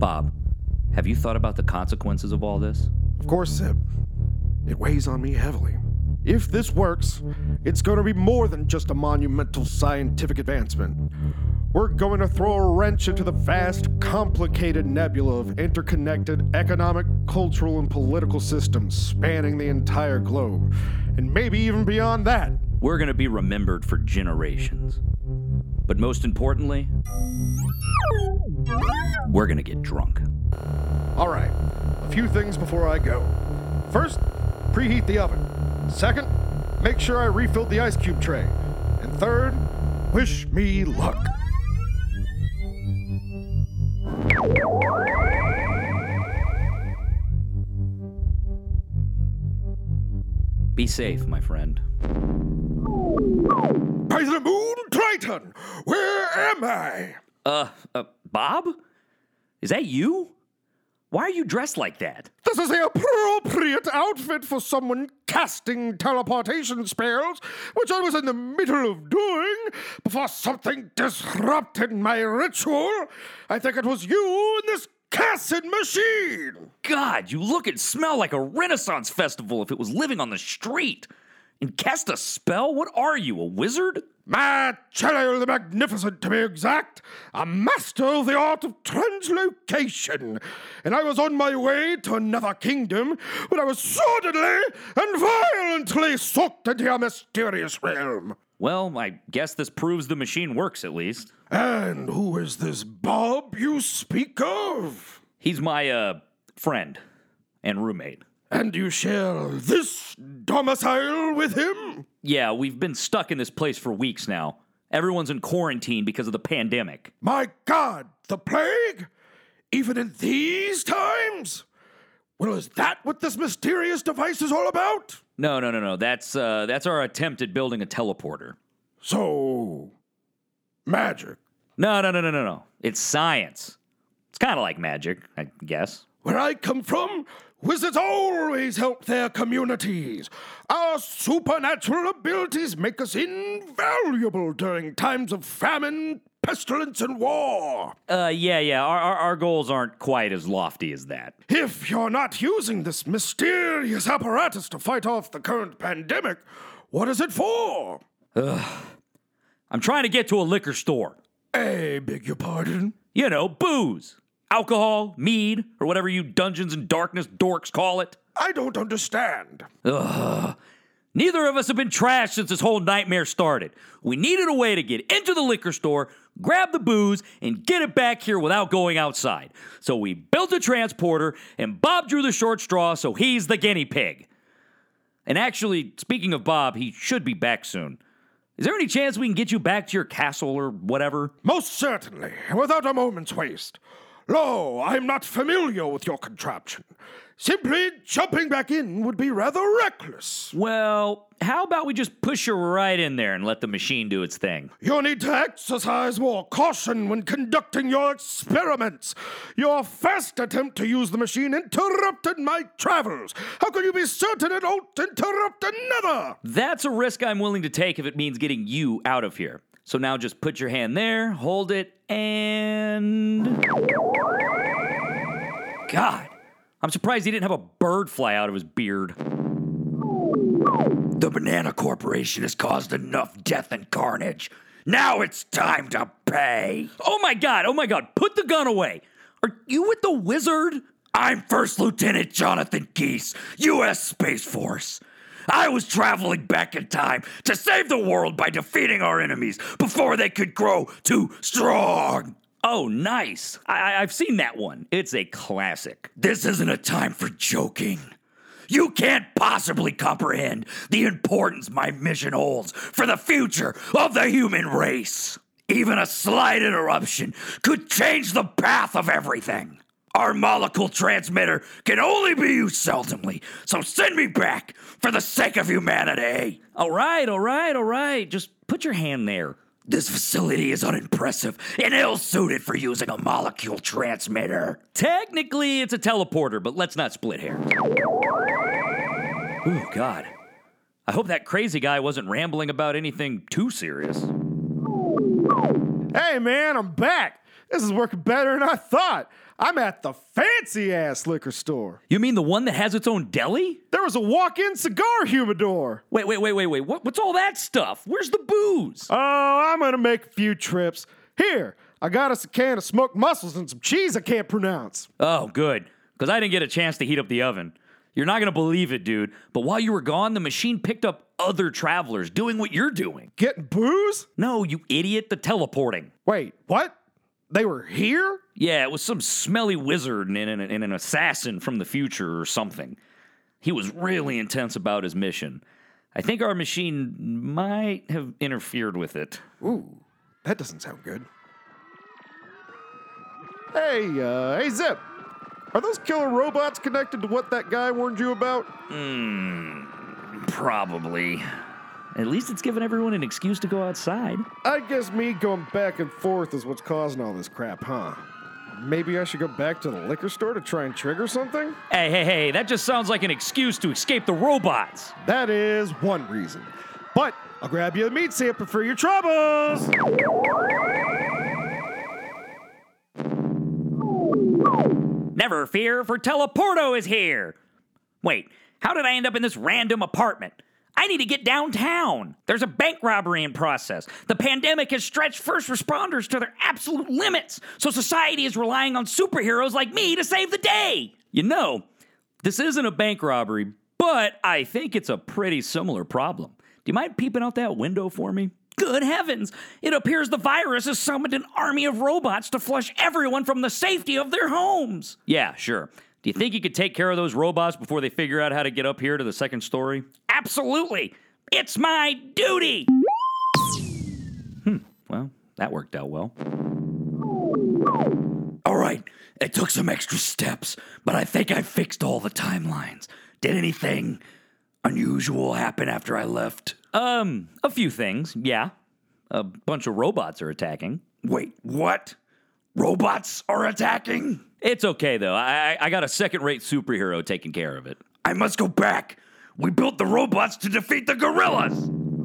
Bob, have you thought about the consequences of all this? Of course, Zeb. It weighs on me heavily. If this works, it's going to be more than just a monumental scientific advancement. We're going to throw a wrench into the vast, complicated nebula of interconnected economic, cultural, and political systems spanning the entire globe, and maybe even beyond that. We're going to be remembered for generations. But most importantly, we're going to get drunk. All right, a few things before I go. First, preheat the oven. Second, make sure I refilled the ice cube tray. And third, wish me luck. Be safe, my friend. By the moon, Triton, where am I? Bob? Is that you? Why are you dressed like that? This is the appropriate outfit for someone casting teleportation spells, which I was in the middle of doing before something disrupted my ritual. I think it was you in this casting machine. God, you look and smell like a Renaissance festival if it was living on the street. And cast a spell? What are you, a wizard? Marcello the Magnificent, to be exact, a master of the art of translocation. And I was on my way to another kingdom when I was suddenly and violently sucked into your mysterious realm. Well, I guess this proves the machine works at least. And who is this Bob you speak of? He's my, friend and roommate. And you share this domicile with him? Yeah, we've been stuck in this place for weeks now. Everyone's in quarantine because of the pandemic. My God, the plague? Even in these times? Well, is that what this mysterious device is all about? No. That's our attempt at building a teleporter. So, magic. No. It's science. It's kind of like magic, I guess. Where I come from, wizards always help their communities. Our supernatural abilities make us invaluable during times of famine, pestilence, and war. Yeah. Our goals aren't quite as lofty as that. If you're not using this mysterious apparatus to fight off the current pandemic, what is it for? I'm trying to get to a liquor store. I beg your pardon? You know, booze. Alcohol, mead, or whatever you Dungeons and Darkness dorks call it. I don't understand. Neither of us have been trashed since this whole nightmare started. We needed a way to get into the liquor store, grab the booze, and get it back here without going outside. So we built a transporter, and Bob drew the short straw, so he's the guinea pig. And actually, speaking of Bob, he should be back soon. Is there any chance we can get you back to your castle or whatever? Most certainly, without a moment's waste. Lo, I'm not familiar with your contraption. Simply jumping back in would be rather reckless. Well, how about we just push you right in there and let the machine do its thing? You'll need to exercise more caution when conducting your experiments. Your first attempt to use the machine interrupted my travels. How can you be certain it won't interrupt another? That's a risk I'm willing to take if it means getting you out of here. So now just put your hand there, hold it, and... God, I'm surprised he didn't have a bird fly out of his beard. The Banana Corporation has caused enough death and carnage. Now it's time to pay. Oh my God, put the gun away. Are you with the wizard? I'm First Lieutenant Jonathan Geese, U.S. Space Force. I was traveling back in time to save the world by defeating our enemies before they could grow too strong. Oh, nice. I've seen that one. It's a classic. This isn't a time for joking. You can't possibly comprehend the importance my mission holds for the future of the human race. Even a slight interruption could change the path of everything. Our molecule transmitter can only be used seldomly, so send me back for the sake of humanity. All right. Just put your hand there. This facility is unimpressive and ill-suited for using a molecule transmitter. Technically, it's a teleporter, but let's not split hairs. Oh, God. I hope that crazy guy wasn't rambling about anything too serious. Hey, man, I'm back. This is working better than I thought. I'm at the fancy-ass liquor store. You mean the one that has its own deli? There was a walk-in cigar humidor. Wait. What's all that stuff? Where's the booze? Oh, I'm gonna make a few trips. Here, I got us a can of smoked mussels and some cheese I can't pronounce. Oh, good. Because I didn't get a chance to heat up the oven. You're not going to believe it, dude. But while you were gone, the machine picked up other travelers doing what you're doing. Getting booze? No, you idiot, the teleporting. Wait, what? They were here? Yeah, it was some smelly wizard and an assassin from the future or something. He was really intense about his mission. I think our machine might have interfered with it. Ooh, that doesn't sound good. Hey, Zip. Are those killer robots connected to what that guy warned you about? Probably. At least it's given everyone an excuse to go outside. I guess me going back and forth is what's causing all this crap, huh? Maybe I should go back to the liquor store to try and trigger something? Hey, that just sounds like an excuse to escape the robots. That is one reason. But I'll grab you a meat sample for your troubles! Never fear, for Teleporto is here. Wait, how did I end up in this random apartment? I need to get downtown. There's a bank robbery in process. The pandemic has stretched first responders to their absolute limits, so society is relying on superheroes like me to save the day. You know, this isn't a bank robbery, but I think it's a pretty similar problem. Do you mind peeping out that window for me? Good heavens! It appears the virus has summoned an army of robots to flush everyone from the safety of their homes. Yeah, sure. Do you think you could take care of those robots before they figure out how to get up here to the second story? Absolutely! It's my duty! Well, that worked out well. All right, it took some extra steps, but I think I fixed all the timelines. Did anything unusual happen after I left? A few things, yeah. A bunch of robots are attacking. Wait, what? Robots are attacking? It's okay, though. I got a second-rate superhero taking care of it. I must go back. We built the robots to defeat the gorillas.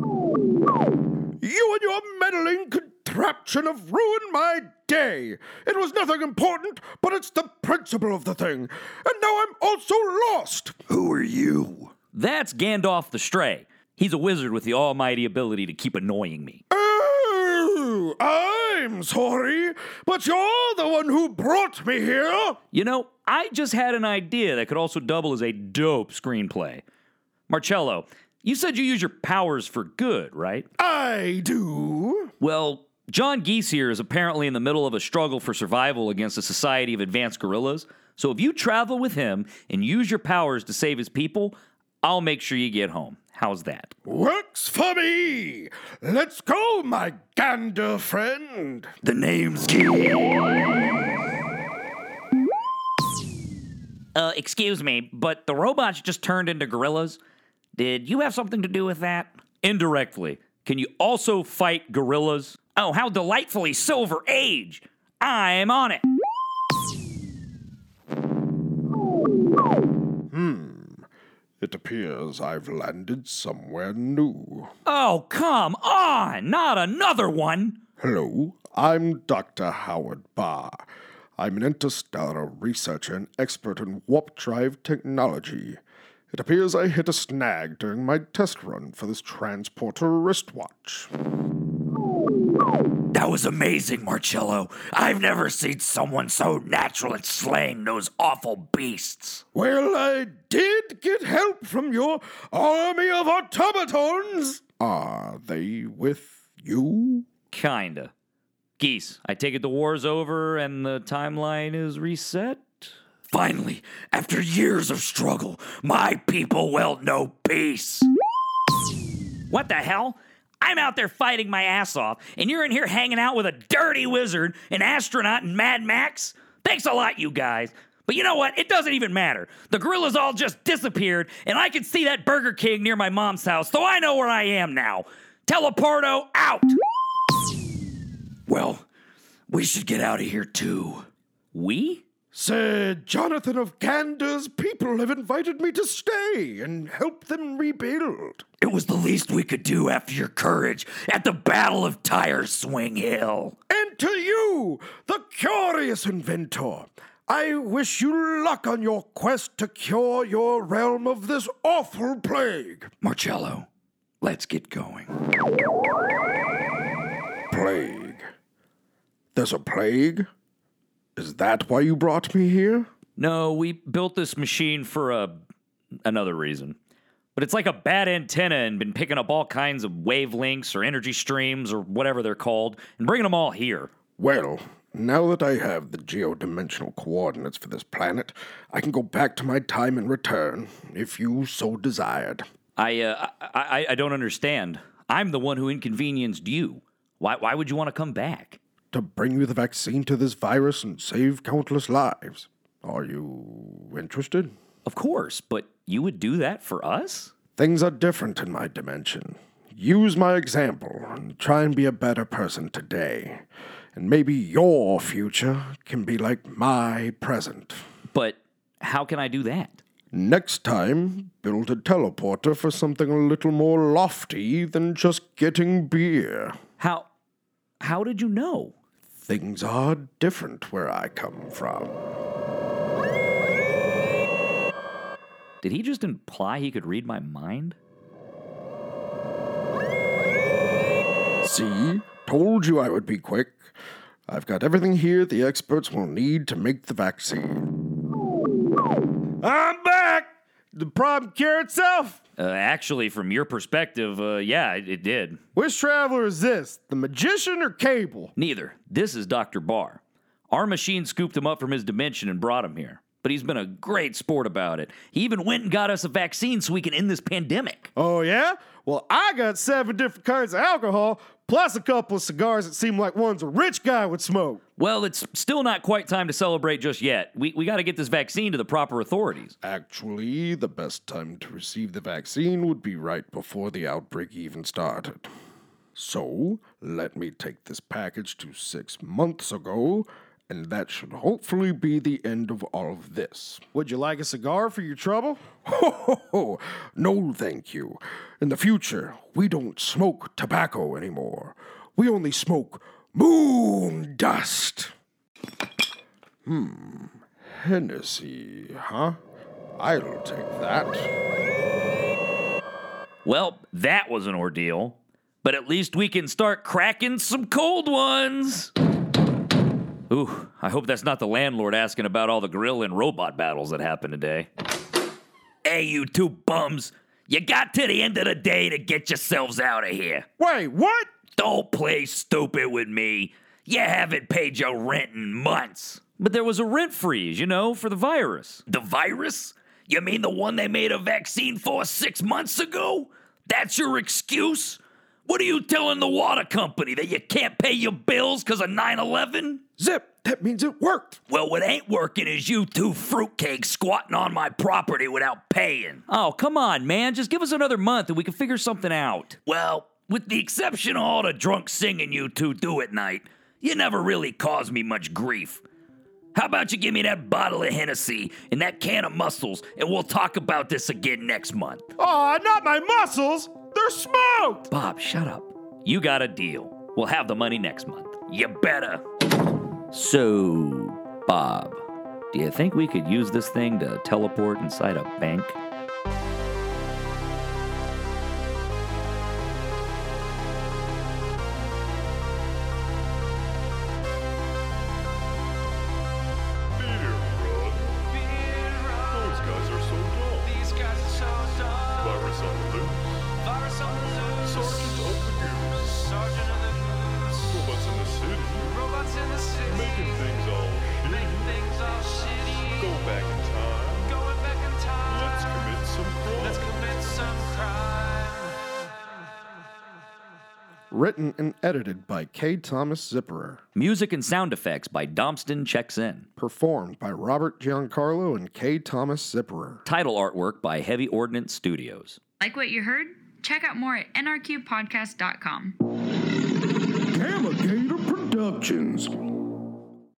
You and your meddling contraption have ruined my day. It was nothing important, but it's the principle of the thing. And now I'm also lost. Who are you? That's Gandalf the Stray. He's a wizard with the almighty ability to keep annoying me. Oh, I'm sorry, but you're the one who brought me here. You know, I just had an idea that could also double as a dope screenplay. Marcello, you said you use your powers for good, right? I do. Well, John Geese here is apparently in the middle of a struggle for survival against a society of advanced gorillas. So if you travel with him and use your powers to save his people, I'll make sure you get home. How's that? Works for me. Let's go, my gander friend. The name's Geese. Excuse me, but the robots just turned into gorillas. Did you have something to do with that? Indirectly. Can you also fight gorillas? Oh, how delightfully Silver Age! I'm on it. It appears I've landed somewhere new. Oh, come on! Not another one! Hello, I'm Dr. Howard Barr. I'm an interstellar researcher and expert in warp drive technology. It appears I hit a snag during my test run for this transporter wristwatch. That was amazing, Marcello. I've never seen someone so natural at slaying those awful beasts. Well, I did get help from your army of automatons. Are they with you? Kinda. Geese, I take it the war's over and the timeline is reset? Finally, after years of struggle, my people will know peace. What the hell? I'm out there fighting my ass off, and you're in here hanging out with a dirty wizard, an astronaut, and Mad Max? Thanks a lot, you guys. But you know what? It doesn't even matter. The gorillas all just disappeared, and I can see that Burger King near my mom's house, so I know where I am now. Teleporto out! Well, we should get out of here too. We? Sir Jonathan of Gander's people have invited me to stay and help them rebuild. It was the least we could do after your courage at the Battle of Tire Swing Hill. And to you, the curious inventor. I wish you luck on your quest to cure your realm of this awful plague. Marcello, let's get going. Plague? There's a plague? Is that why you brought me here? No, we built this machine for another reason. But it's like a bad antenna and been picking up all kinds of wavelengths or energy streams or whatever they're called and bringing them all here. Well, now that I have the geodimensional coordinates for this planet, I can go back to my time and return, if you so desired. I don't understand. I'm the one who inconvenienced you. Why would you want to come back? To bring you the vaccine to this virus and save countless lives. Are you interested? Of course, but you would do that for us? Things are different in my dimension. Use my example and try and be a better person today. And maybe your future can be like my present. But how can I do that? Next time, build a teleporter for something a little more lofty than just getting beer. How did you know? Things are different where I come from. Did he just imply he could read my mind? See? Told you I would be quick. I've got everything here the experts will need to make the vaccine. I'm back! The problem cure itself? Actually, from your perspective, yeah, it did. Which traveler is this? The magician or Cable? Neither. This is Dr. Barr. Our machine scooped him up from his dimension and brought him here. But he's been a great sport about it. He even went and got us a vaccine so we can end this pandemic. Oh, yeah? Well, I got 7 different kinds of alcohol, plus a couple of cigars that seem like ones a rich guy would smoke. Well, it's still not quite time to celebrate just yet. We got to get this vaccine to the proper authorities. Actually, the best time to receive the vaccine would be right before the outbreak even started. So, let me take this package to 6 months ago, and that should hopefully be the end of all of this. Would you like a cigar for your trouble? Ho, ho, ho. No, thank you. In the future, we don't smoke tobacco anymore. We only smoke moon dust. Hennessy, huh? I'll take that. Well, that was an ordeal. But at least we can start cracking some cold ones. Ooh, I hope that's not the landlord asking about all the gorilla and robot battles that happened today. Hey, you two bums. You got to the end of the day to get yourselves out of here. Wait, what? Don't play stupid with me. You haven't paid your rent in months. But there was a rent freeze, for the virus. The virus? You mean the one they made a vaccine for 6 months ago? That's your excuse? What are you telling the water company, that you can't pay your bills because of 9/11? Zip, that means it worked. Well, what ain't working is you two fruitcakes squatting on my property without paying. Oh, come on, man. Just give us another month and we can figure something out. Well, with the exception of all the drunk singing you two do at night, you never really caused me much grief. How about you give me that bottle of Hennessy and that can of mussels, and we'll talk about this again next month. Aw, not my muscles! They're smoked! Bob, shut up. You got a deal. We'll have the money next month. You better. So, Bob, do you think we could use this thing to teleport inside a bank? Written and edited by K. Thomas Zipperer. Music and sound effects by Domston Checks In. Performed by Robert Giancarlo and K. Thomas Zipperer. Title artwork by Heavy Ordnance Studios. Like what you heard? Check out more at nrqpodcast.com. Gamma Gator Productions.